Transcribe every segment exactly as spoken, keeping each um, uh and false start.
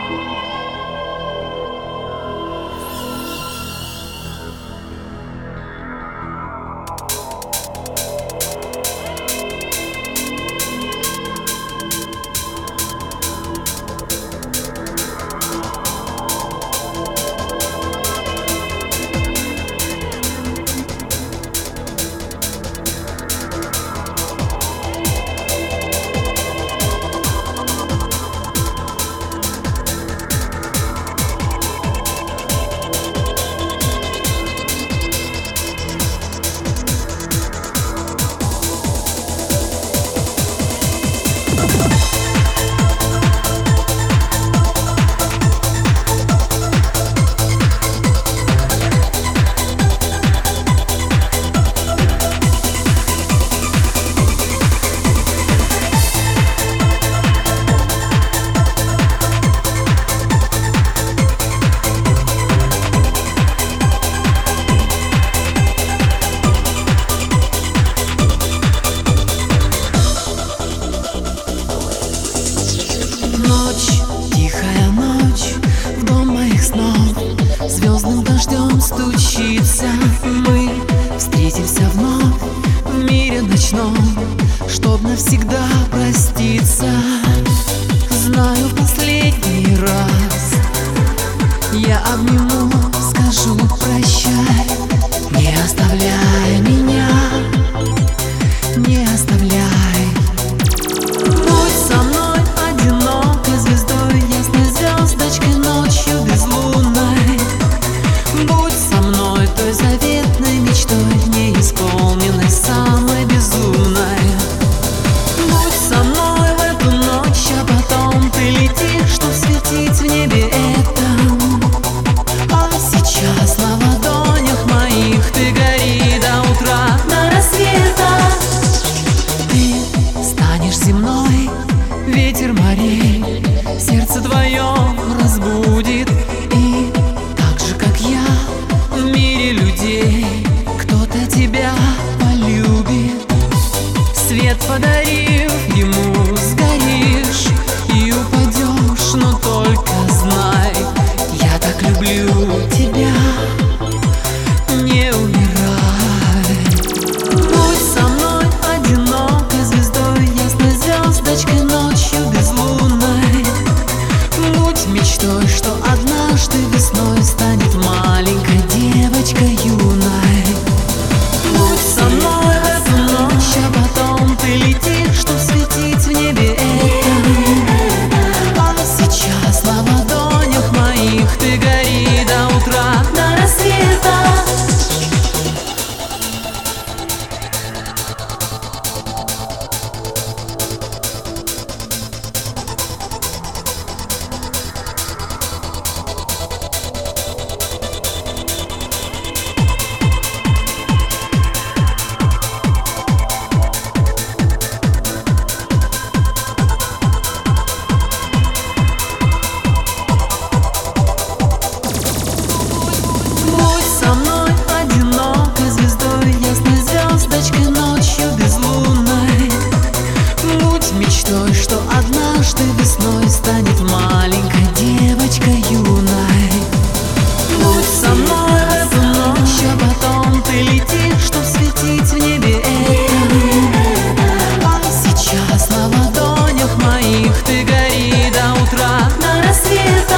Звездным дождем стучится. Мы встретимся вновь в мире ночном, чтоб навсегда проститься. Знаю, в последний раз я обниму, скажу прощай. Не оставляй меня, не оставляй. Будь со мной одинокой звездой, ясной звездочкой ночью безлунной. Будь со мной той заветной мечтой, неисполненной, самой безумной. Будь со мной в эту ночь, а потом ты летишь, чтоб светить в небе этом. А сейчас на ладонях моих ты гори до утра, до рассвета. Ты станешь земной, ветер морей сердце твоем разбудит. И так же, как я, в мире людей кто-то тебя полюбит. Свет подарив ему, сгоришь и упадешь, но только знай, я так люблю тебя, не умирай. Будь со мной одинокой звездой, ясной звездочкой ночью безлунной. Будь мечтой, что однажды весной станет маленькой девочкой юной. Будь со мной в эту ночь, а потом ты летишь, чтоб светить в небе этом. А сейчас на ладонях моих ты гори до утра, до рассвета. Мечтой, что однажды весной станет маленькой девочкой юной. Будь со мной в эту ночь, а потом ты летишь, чтоб светить в небе этом. А сейчас на ладонях моих ты гори до утра, до рассвета.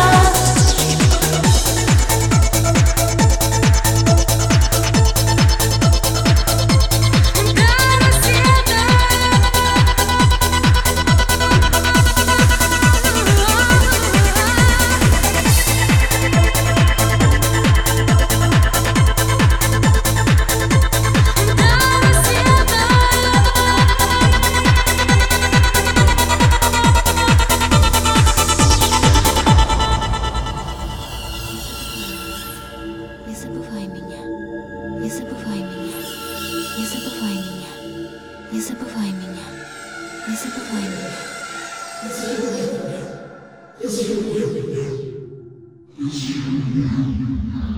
Не забывай меня, не забывай меня, не забывай меня, не забывай меня, не забывай меня, не забывай меня, не забывай меня, не забывай меня.